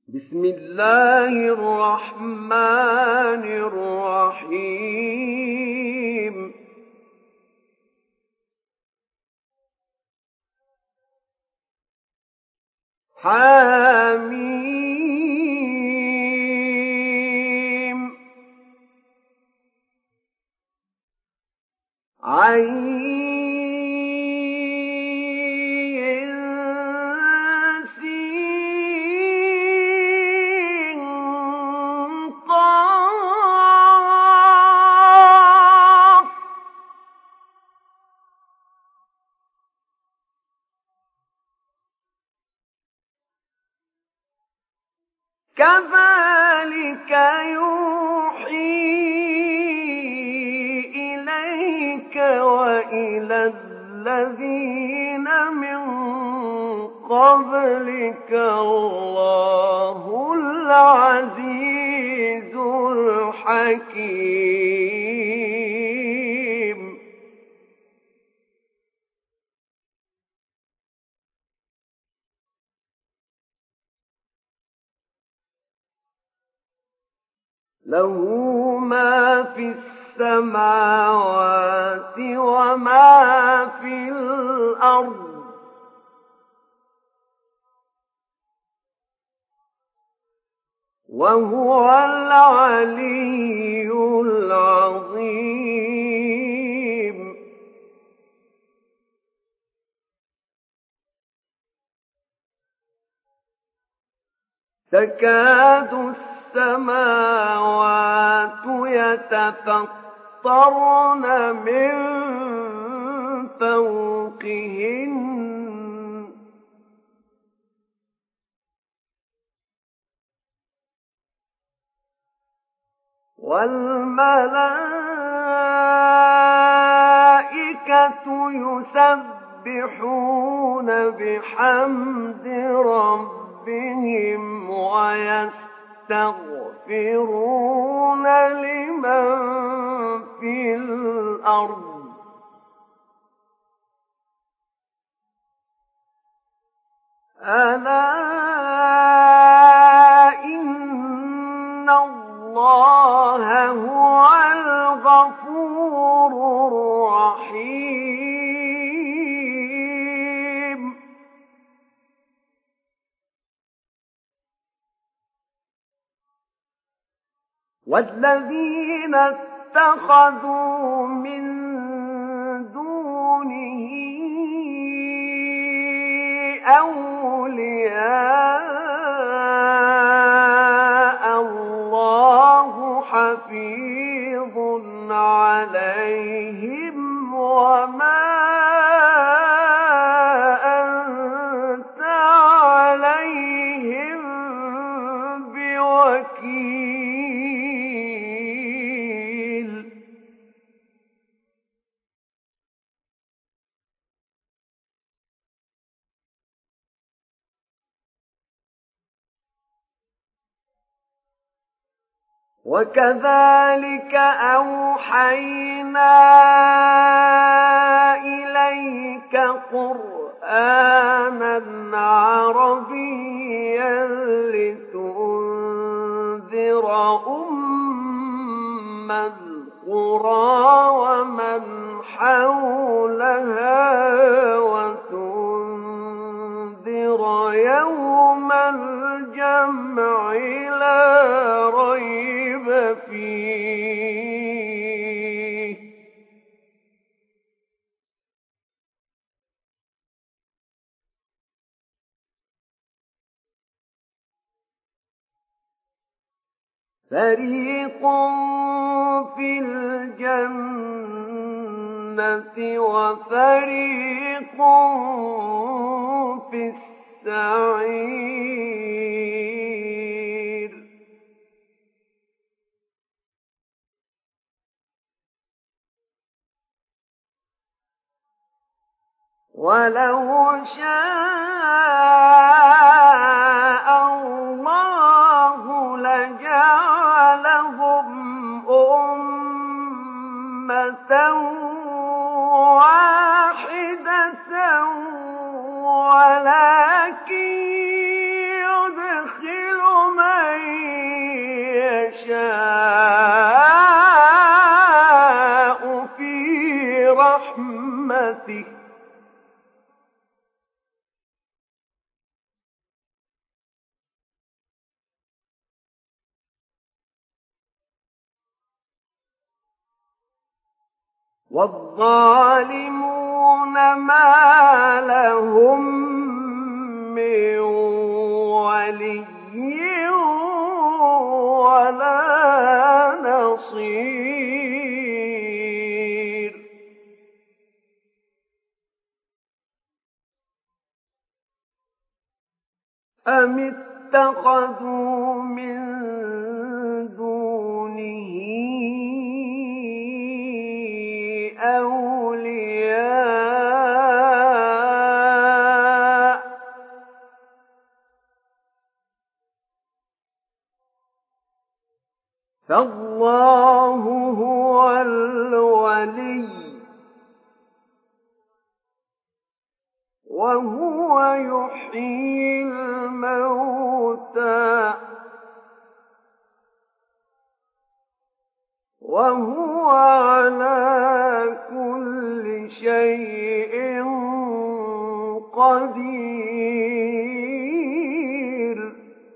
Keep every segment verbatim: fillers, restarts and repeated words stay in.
بسم الله الرحمن الرحيم حميم عين كذلك يوحي إليك وإلى الذين من قبلك الله العزيز الحكيم له ما في السماوات وما في الأرض وهو العلي العظيم تكاد السماوات يتفطرن من فوقهن والملائكة يسبحون بحمد ربهم ويستغفرون لمن في الأرض ألا إن الله هو الغفور الرحيم والذين اتخذوا من دونه أولياء الله حفيظ عليهم وما أنت عليهم بوكيل وكذلك أوحينا إليك قرآنا عربيا لتنذر أم القرى ومن حولها وتنذر يوم الجمع لا ريب فيه فريق في الجنة وفريق في السعير ولو شاء الله لجعلهم أمة واحدة ولكن يدخل وَالظَّالِمُونَ مَا لَهُم مِّن وَلِيٍّ وَلَا نَصِيرٍ أَمِ اتَّخَذُوا مِن دُونِهِ أَوْلِيَاءَ ۖ فَاللَّهُ هُوَ الْوَلِيُّ وَهُوَ يُحْيِي الْمَوْتَىٰ وَهُوَ عَلَىٰ كُلِّ شَيْءٍ قَدِيرٌ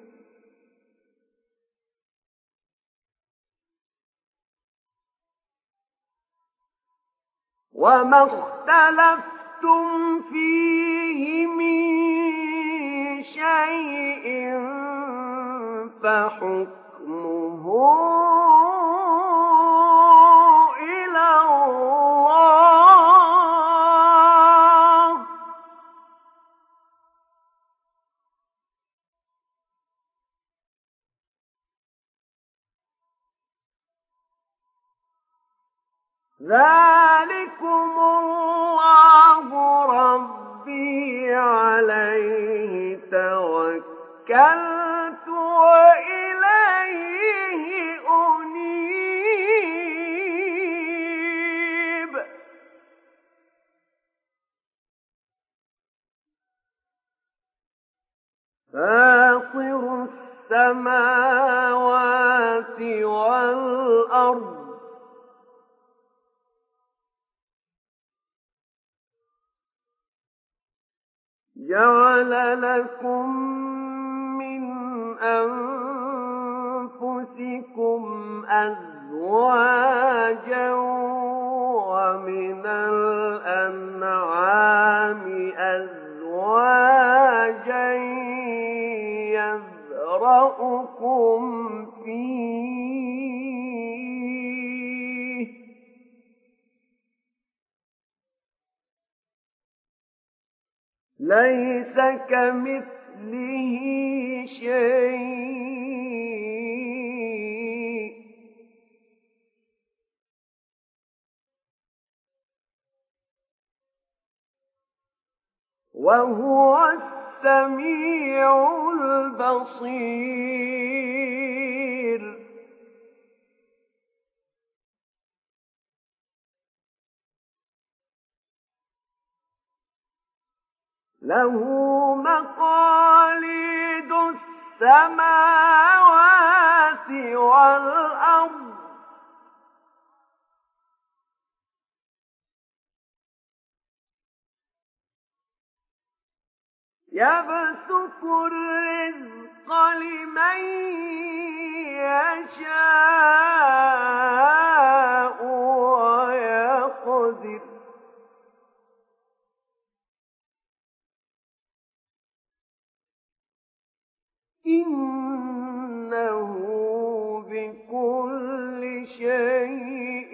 وَمَا اخْتَلَفْتُمْ فِيهِ مِن شَيْءٍ فَحُكْمُهُ إِلَى اللَّهِ ۚ ذَٰلِكُمُ اللَّهُ رَبِّي عَلَيْهِ تَوَكَّلْتُ وَإِلَيْهِ أُنِيبُ فَاطِرُ السَّمَاوَاتِ وَالْأَرْضِ جَعَلَ لَكُم مِّنْ أَنفُسِكُمْ أَزْوَاجًا وَمِنَ الْأَنْعَامِ أَزْوَاجًا يَذْرَؤُكُمْ فِيهِ ۚ لَيْسَ كَمِثْلِهِ شَيْءٌ ۖ وَهُوَ السَّمِيعُ الْبَصِيرُ لَهُ مَقَالِيدُ السَّمَاوَاتِ وَالْأَرْضِ ۖ يَبْسُطُ الرِّزْقَ لِمَن يَشَاءُ وَيَقْدِرُ ۚ إِنَّهُ بِكُلِّ شَيْءٍ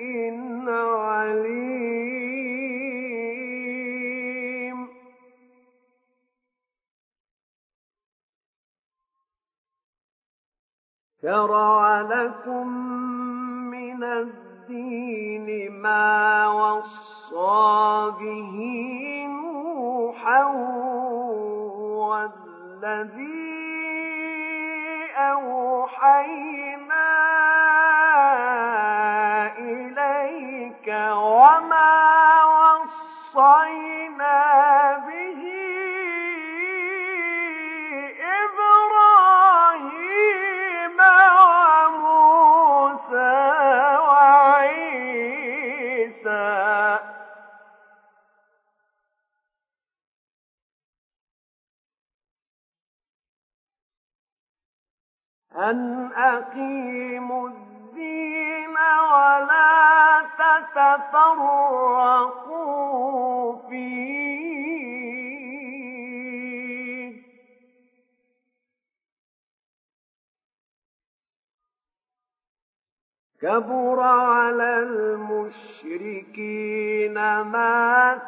عَلِيمٌ شَرَعَ لَكُم مِّنَ الدِّينِ مَا وَصَّىٰ بِهِ نُوحًا وَالَّذِي أَوْحَيْنَا إِلَيْكَ وَمَا وَصَّيْنَا بِهِ إِبْرَاهِيمَ وَمُوسَىٰ وَعِيسَىٰ ۖ أَنْ أَقِيمُوا الدِّينَ ولا تتفرقوا فيه كبر على المشركين ما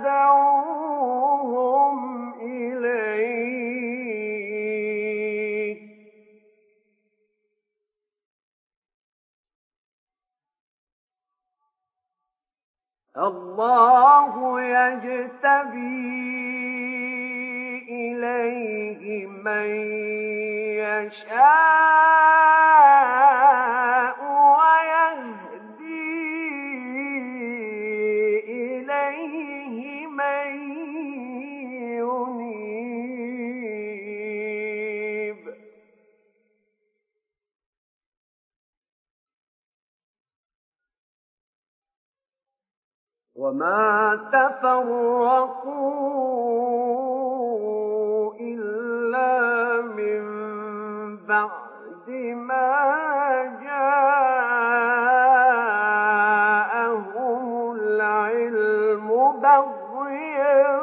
تدعوهم إليه الله يجتبي إليه من يشاء ويهدي إليه من ينيب وما تفرقوا إلا من بعد ما جاءهم العلم بغيا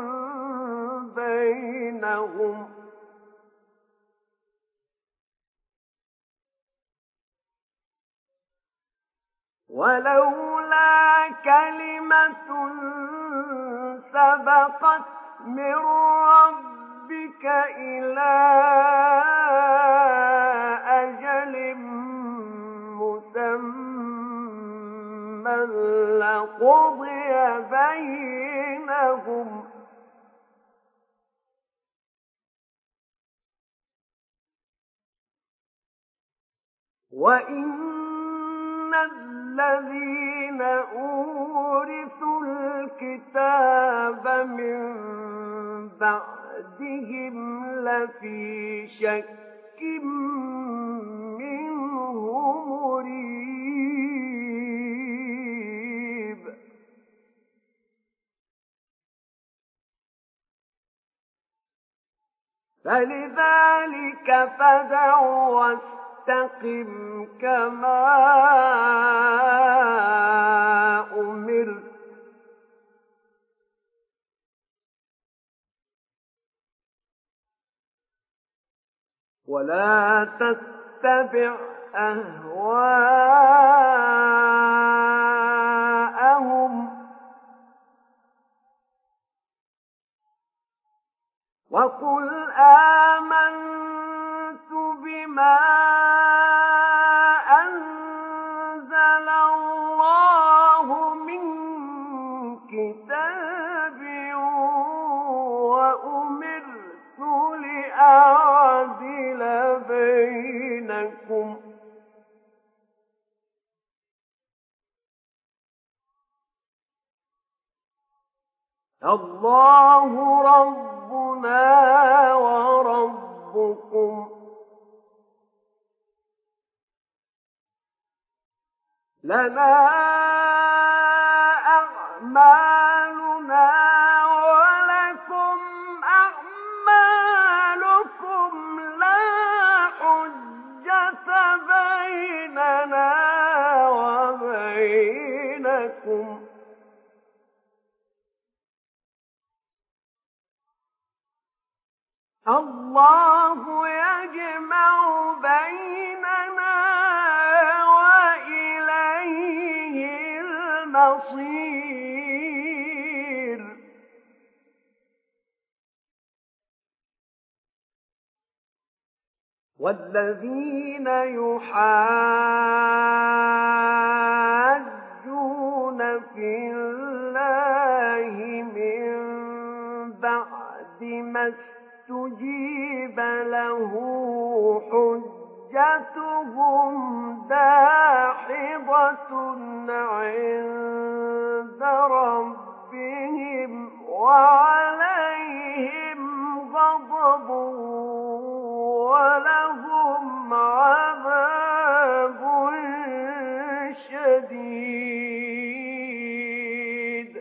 بينهم ولولا كلمة سبقت من ربك إلى أجل مسمى لقضي بينهم وإن الذين أورثوا الكتاب من بعدهم لفي شك منه مريب فلذلك فادع واستقم كما أمرت ولا تتبع أهواءهم وقل آمنت بما أنزل الله من كتاب وأمرت لأعدل بينكم الله ربنا وربكم لنا أعمالنا ولكم أعمالكم لا حجة بيننا وبينكم الله يجمع بيننا وإليه المصير والذين يحاجون في الله من بعد ما استجيب له حجتهم داحضة عند ربهم وعليهم غضب ولهم عذاب شديد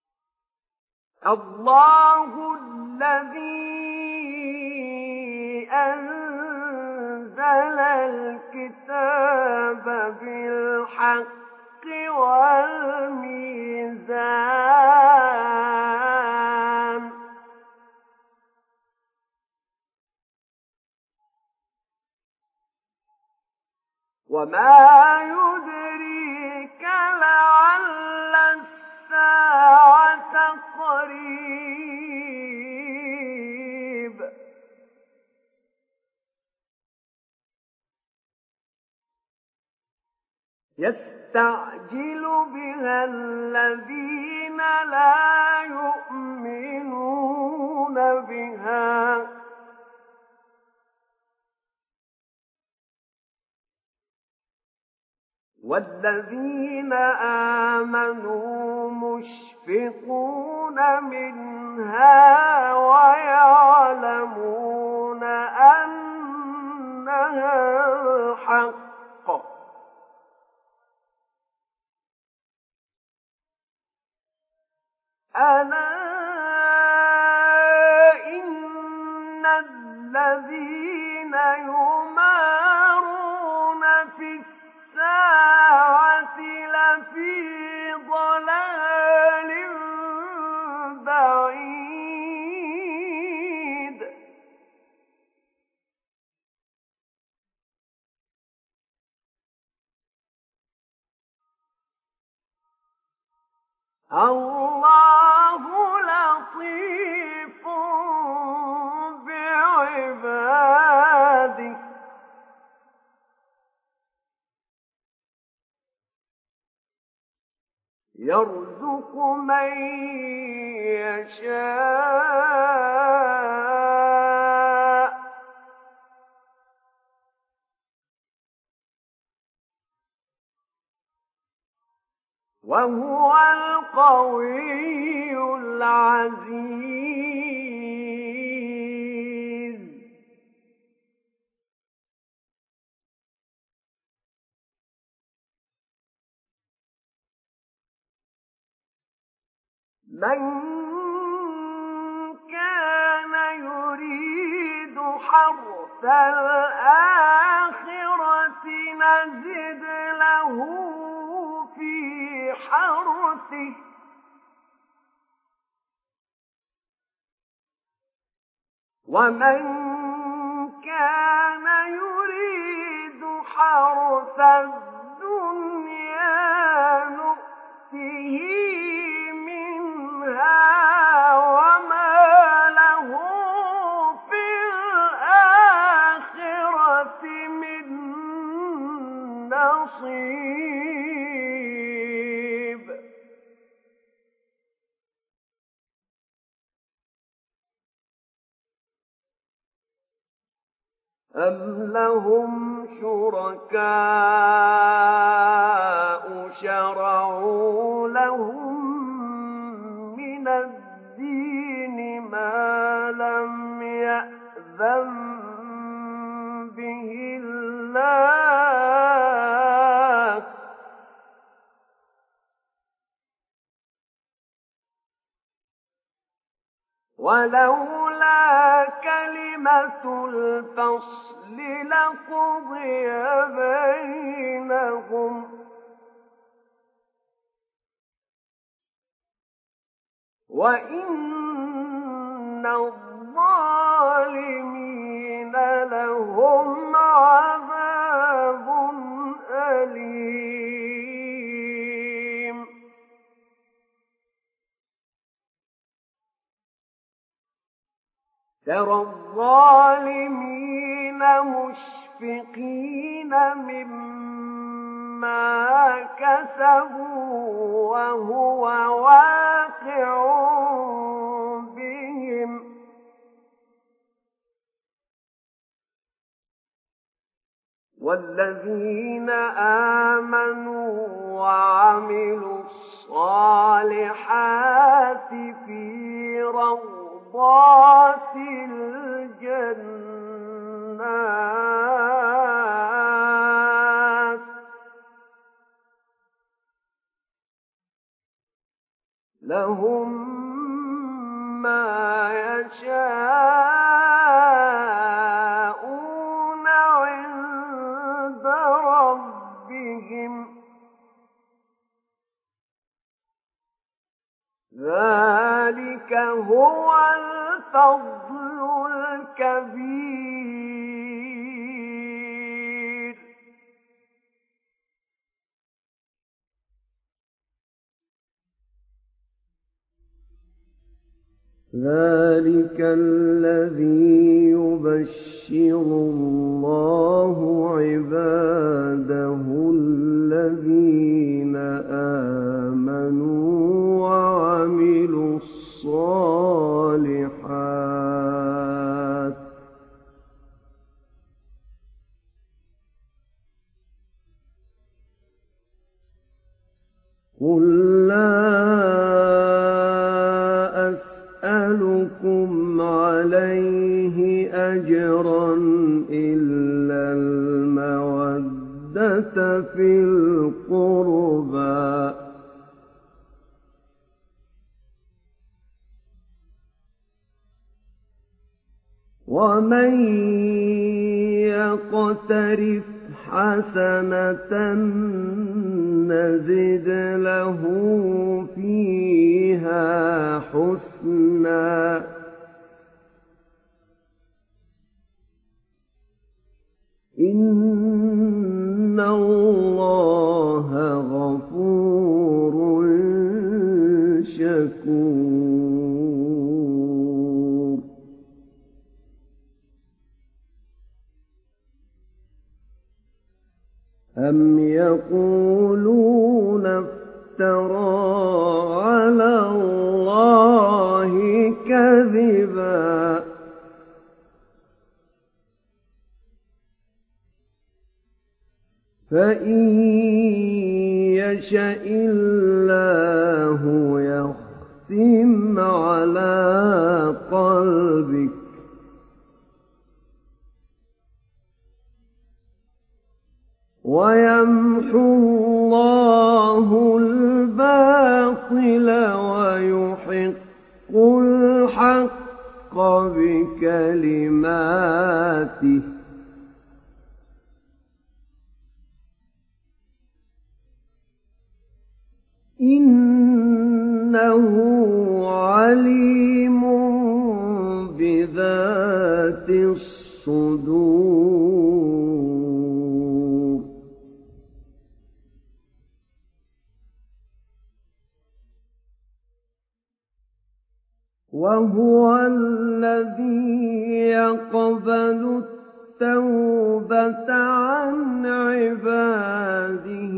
الله الذي أنزل الكتاب بالحق والميزان وما يدريك لعل الساعة قريب يستعجل بها الذين لا يؤمنون بها والذين آمنوا مشفقون منها ويعلمون أنها الحق ألا إن الذين يمارون في الساعة لفي ضلال بعيد الله لطيف بعباده يرزق من يشاء وهو القوي العزيز من كان يريد حرث الآخرة نزد له في حرثه ومن كان يريد حرث الدنيا نؤته منها وما له في الآخرة من نصيب أم لهم شركاء شرعوا لهم من الدين ما لم يأذن به الله ولولا كلمة الفصل لقضي بينهم وإن الظالمين لهم عذاب أليم ترى الظالمين مشفقين مما كسبوا وهو واقع بهم والذين آمنوا وعملوا الصالحات في روضات الجنات لهم ما يشاءون ذلك هو الفضل الكبير. ذلك الذي يبشر الله عباده الذين آمنوا وعملوا الصالحات قل لا أسألكم عليه أجرا إلا المودة في القربى ومن يقترف حسنة نزد له فيها حسنا إن الله غفور شكور. أم يقولون افترى على الله كذبا فإن يشأ الله يختم على قلبك ويمحو الله الباطل ويحق الحق بكلماته إنه عليم بذات الصدور. وهو الذي يقبل التوبة عن عباده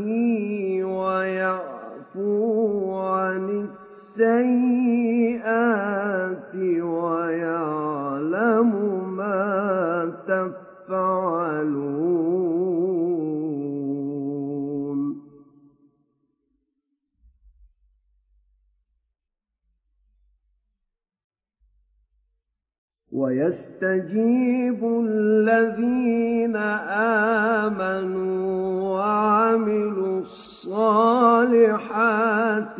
ويعفو عن السيئات ويعلم ما تفعلون. ويستجيب الذين آمنوا وعملوا الصالحات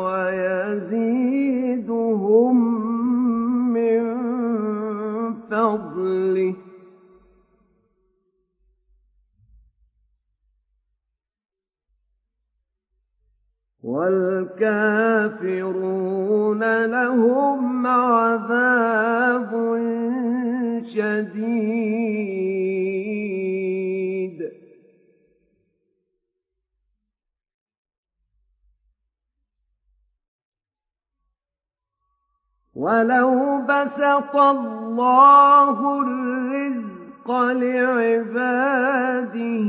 ويزيدهم من فضله والكافرون لهم عذاب شديد. ولو بسط الله الرزق لعباده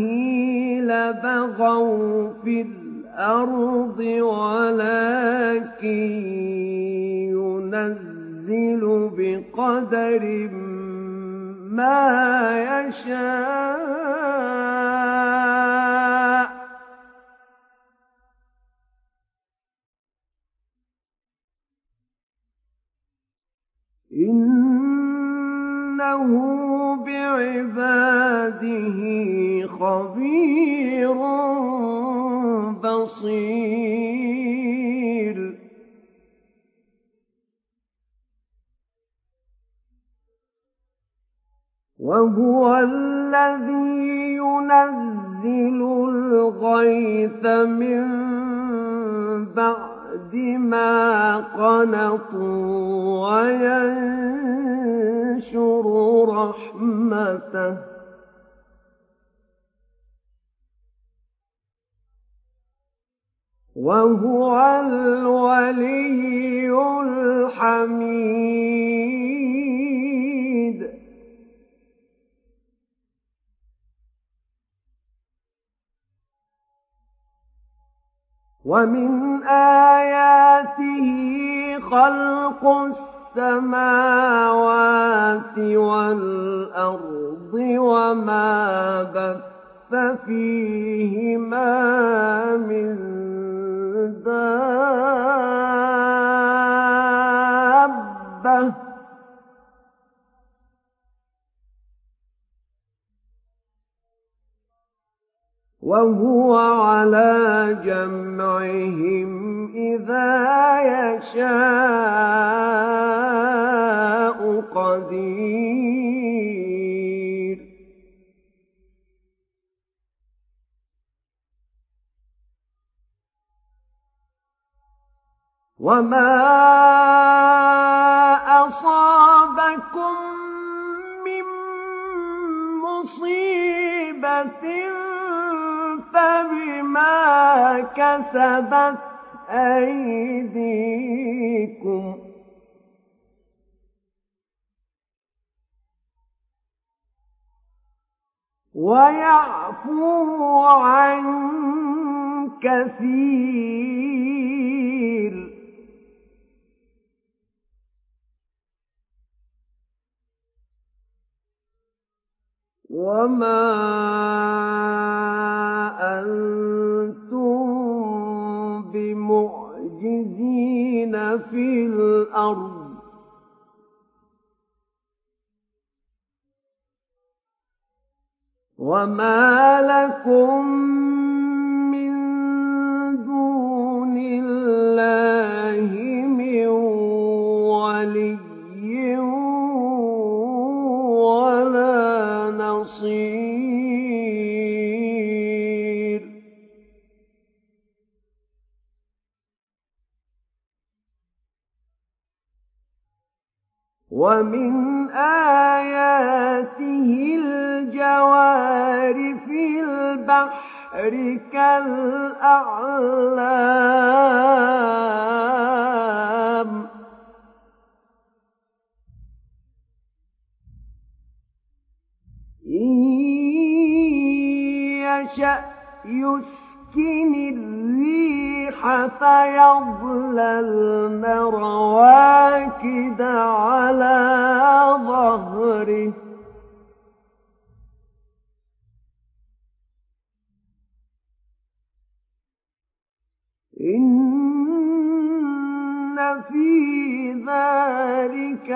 لبغوا في الأرض ولكن ينزل بقدر ما يشاء إنه بعباده خبير بصير. وهو الذي ينزل الغيث من بعد بَعْدِ مَا قَنَطُوا وَيَنشُرُ رَحْمَتَهُ وَهُوَ الْوَلِيُّ الْحَمِيدُ. وَمِنْ آيَاتِهِ خَلْقُ السَّمَاوَاتِ وَالْأَرْضِ وَمَا بَثَّ فِيهِمَا مِن دَابَّةٍ وَهُوَ عَلَى جَمْعِهِمْ إِذَا يَشَاءُ قَدِيرٌ. وَمَا أَصَابَكُم مِّن مُّصِيبَةٍ فَبِمَا كَسَبَتْ أَيْدِيكُمْ وَيَعْفُو عَن كَثِيرٍ. وَمَا أَنتُم بِمُعْجِزِينَ فِي الْأَرْضِ وَمَا لَكُم مِّن دُونِ اللَّهِ مِن وَلِيٍّ وَلَا نَصِيرٍ. وَمِنْ آيَاتِهِ الْجَوَارِ فِي الْبَحْرِ كَالْأَعْلَامِ إِن يَشَأْ يُسْكِنِ الرِّيحَ فَيَظْلَلْنَ رَوَاكِدَ عَلَى ظَهْرِهِ إِنَّ فِي ذَلِكَ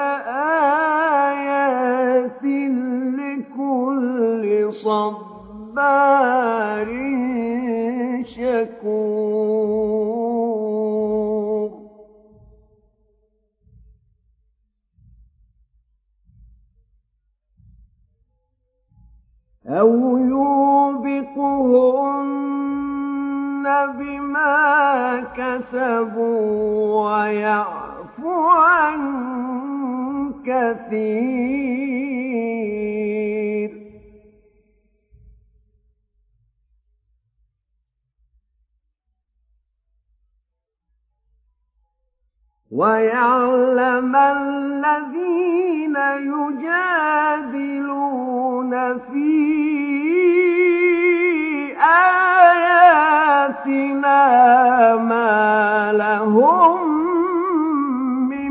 لَآيَاتٍ لِكُلِّ صَبَّارٍ شَكُورٍ. أَوْ يُوبِقْهُنَّ بِمَا كَسَبُوا وَيَعْفُ عَن كَثِيرٍ. وَيَعْلَمَ الَّذِينَ يُجَادِلُونَ فِي آيَاتِنَا مَا لَهُم مِّن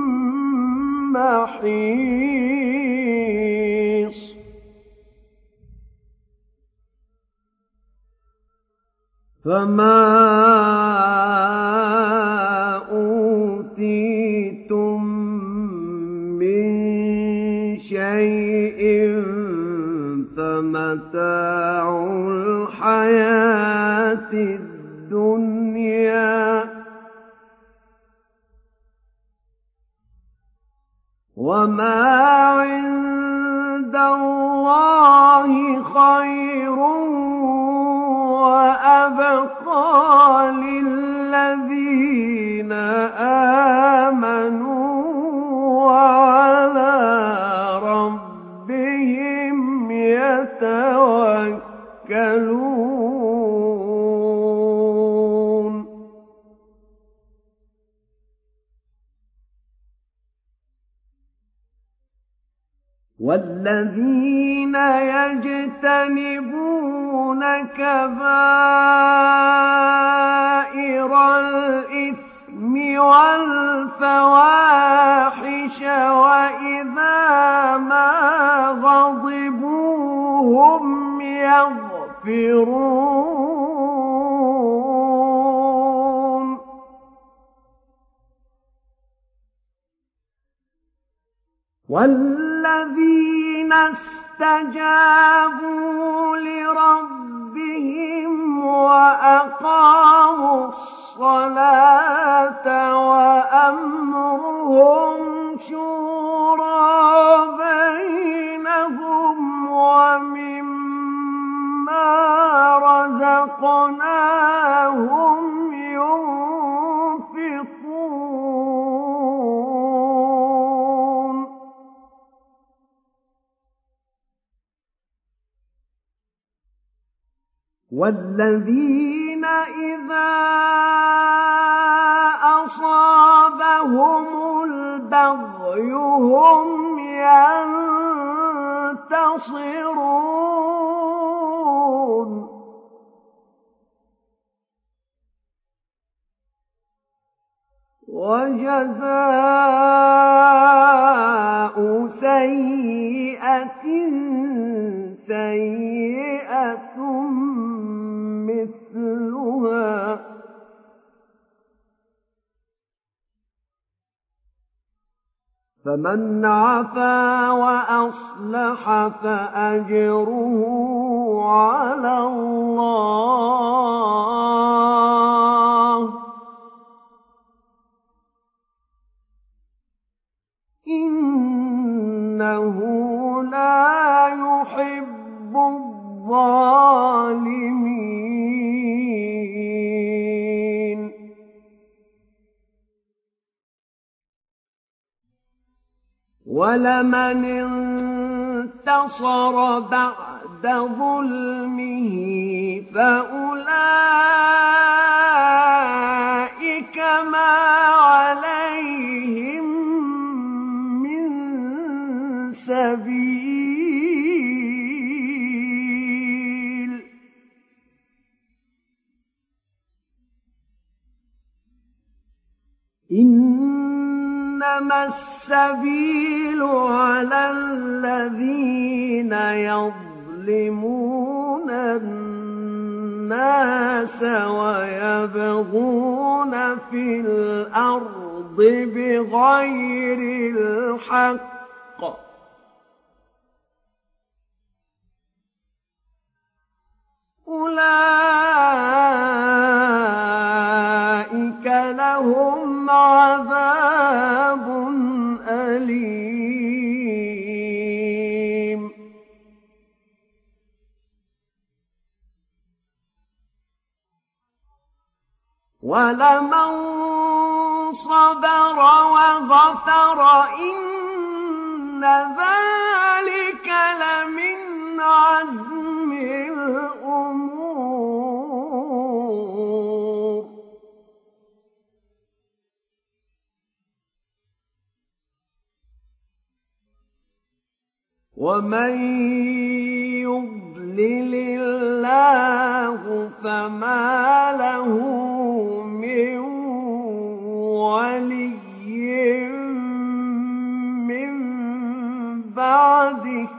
مَّحِيصٍ. فَمَا أُوتِيتُم مِّن شَيْءٍ فَمَتَاعُ الْحَيَاةِ الدُّنْيَا وَمَا عِندَ اللَّهِ خَيْرٌ وَأَبْقَىٰ لِلَّذِينَ آمَنُوا وَعَلَىٰ رَبِّهِمْ يَتَوَكَّلُونَ وَالَّذِينَ يَجْتَنِبُونَ كَبَائِرَ الْإِثْمِ وَالْفَوَاحِشَ وَإِذَا مَا غَضِبُوا هُمْ يَغْفِرُونَ وَالَّذِينَ اسْتَجَابُوا لِرَبِّهِمْ وَأَقَامُوا الصَّلَاةَ وَأَمْرُهُمْ شُورَىٰ بَيْنَهُمْ وَمِمَّا رَزَقْنَاهُمْ يُنفِقُونَ وَالَّذِينَ إِذَا أَصَابَهُمُ الْبَغْيُ هُمْ يَنتَصِرُونَ وَجَزَاءُ سَيِّئَةٍ سَيِّئَةٌ مِثْلُهَا فَمَنْ عَفَا وَأَصْلَحَ فَأَجْرُهُ عَلَى اللَّهِ إِنَّهُ لَا يُحِبُّ الظَّالِمِينَ وَلَمَنِ انتَصَرَ بَعْدَ ظُلْمِهِ فَأُولَئِكَ مَا عَلَيْهِم مِّن سَبِيلٍ إِنَّمَا السَّبِيلُ عَلَى الَّذِينَ يَظْلِمُونَ النَّاسَ وَيَبْغُونَ فِي الْأَرْضِ بِغَيْرِ الْحَقِّ أُولَئِكَ لَهُمْ عَذَابٌ أَلِيمٌ وَلَمَن صَبَرَ وَغَفَرَ إِنَّ ذَلِكَ لَمِنْ عَزْمِ الْأُمُورِ وَمَن يُضْلِلِ اللَّهُ فَمَا لَهُ مِن وَلِيٍّ مِّن بَعْدِهِ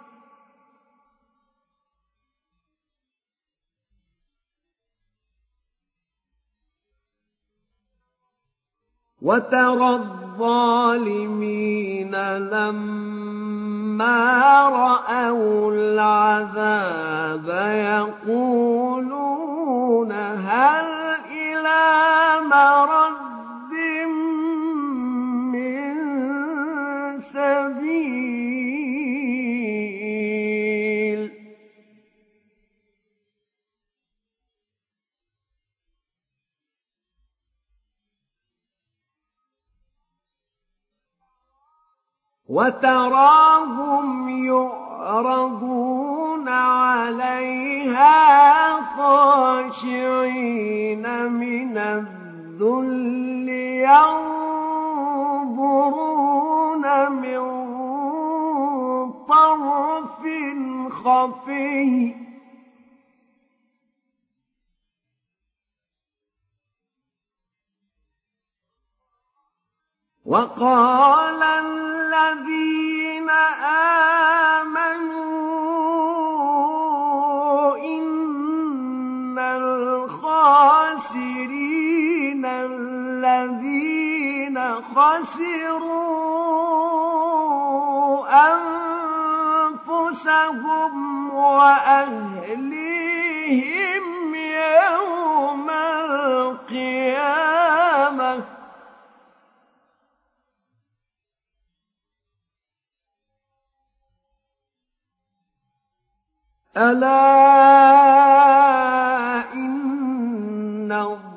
وَتَرَى الظَّالِمِينَ لَمَّا رَأَوُا الْعَذَابَ يَقُولُونَ هَلْ إِلَىٰ مَرَدٍّ مِّن سَبِيلٍ وتراهم يعرضون عليها خاشعين من الذل ينظرون من طرف خفي وقال الذين آمنوا إن الخاسرين الذين خسروا أنفسهم وأهليهم يوم القيامة ألا إن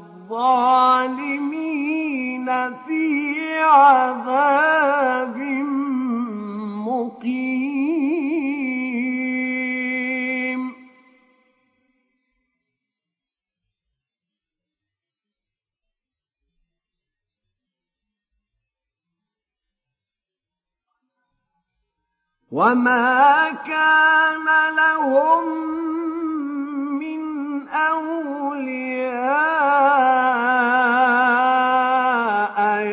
الظالمين في عذاب مقيم وما كان لهم من أولياء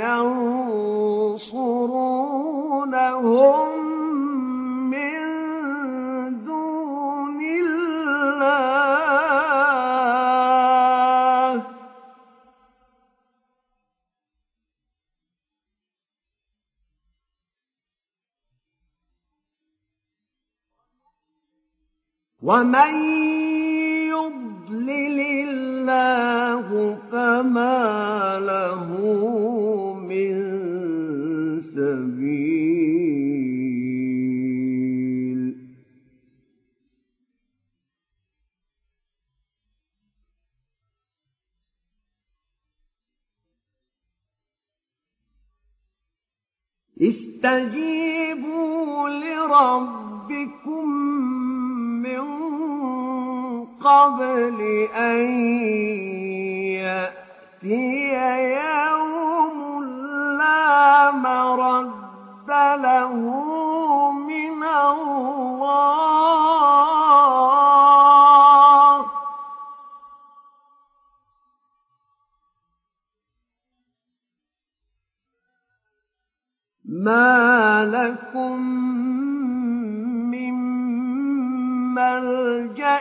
ينصرونهم من دون الله ومن يضلل الله فما له من سبيل استجيبوا لربكم من قبل أن يأتي يوم لا مرد له من الله ما لكم من ملجأ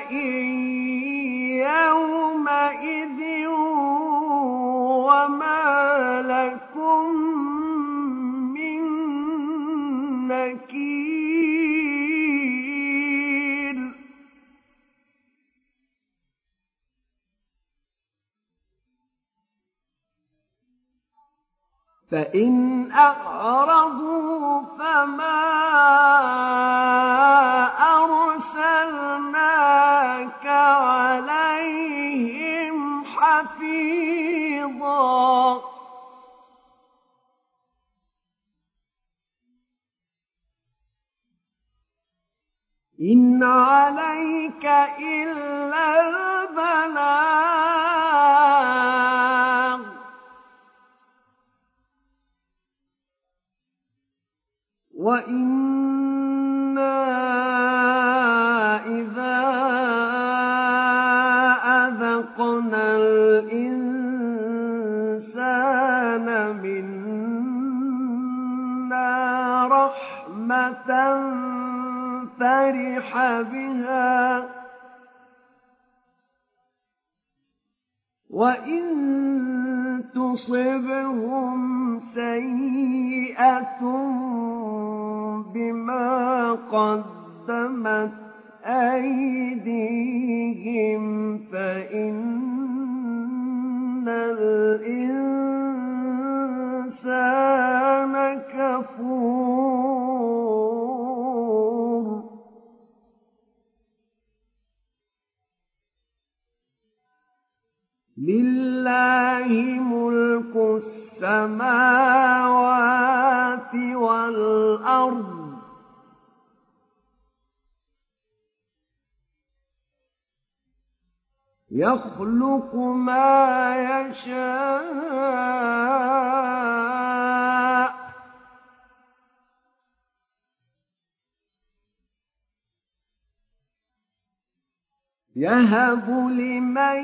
يومئذ وما لكم من نكير فإن أعرضوا فما أرسلناك عليهم حفيظا إن عليك إلا البلاغ وإنا إذا أذقنا الإنسان منا رحمة فرح بها وإن تصبهم سيئة بما قدمت أيديهم فإن الإنسان كفور لله ملك السماوات والأرض يخلق ما يشاء يهب لمن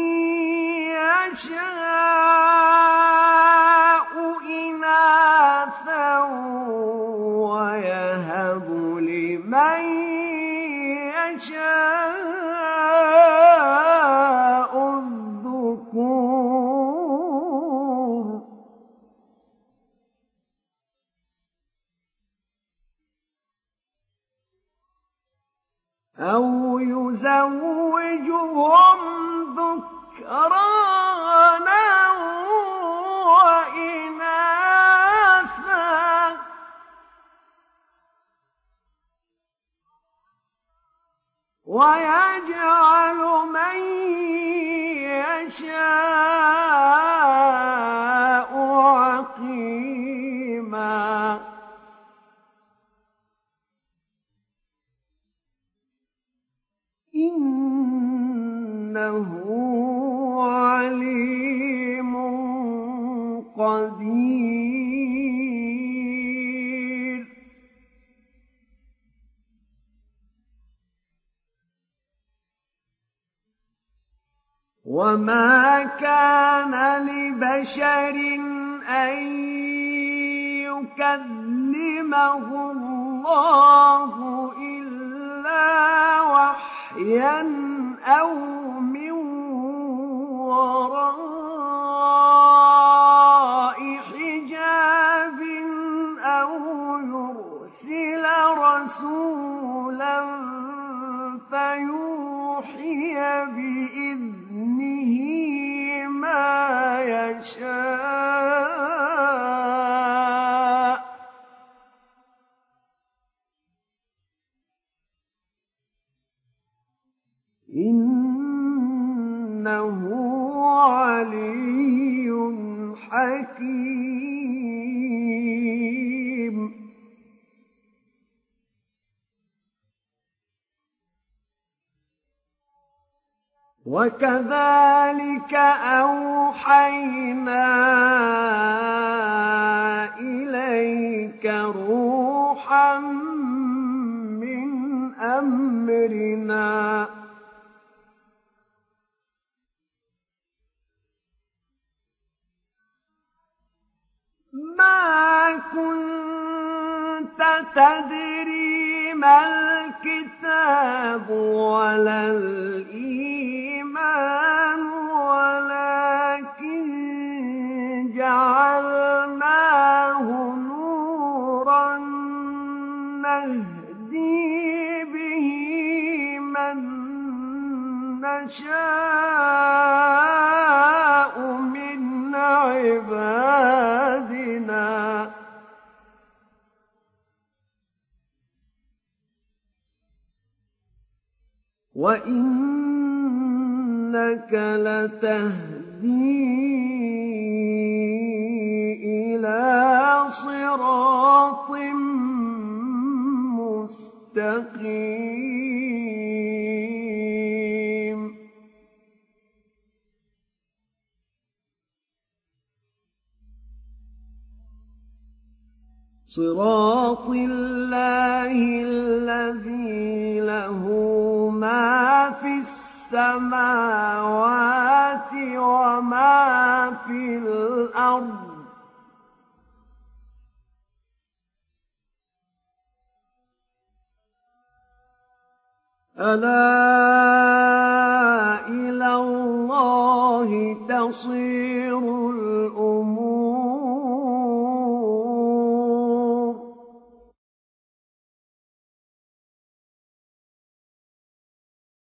يشاء إناثا ويهب لمن يشاء الذكور أو يزوجهم ذكرانا وإناثا ويجعل من يشاء عقيما إنه عليم قدير وما كان لبشر أن يكلمه الله إلا وحيا أو من وراء حجاب أو يرسل رسولا فيوحي بإذنه ما يشاء إنه علي حكيم وكذلك أوحينا إليك روحا من أمرنا ما كنت تدري ما الكتاب ولا الإيمان ولكن جعلناه نورا نهدي به من نشاء من عبادنا وإنك لتهدي إلى صراط مستقيم صراط الله الذي له ما في السماوات وما في الأرض ألا إلى الله تصير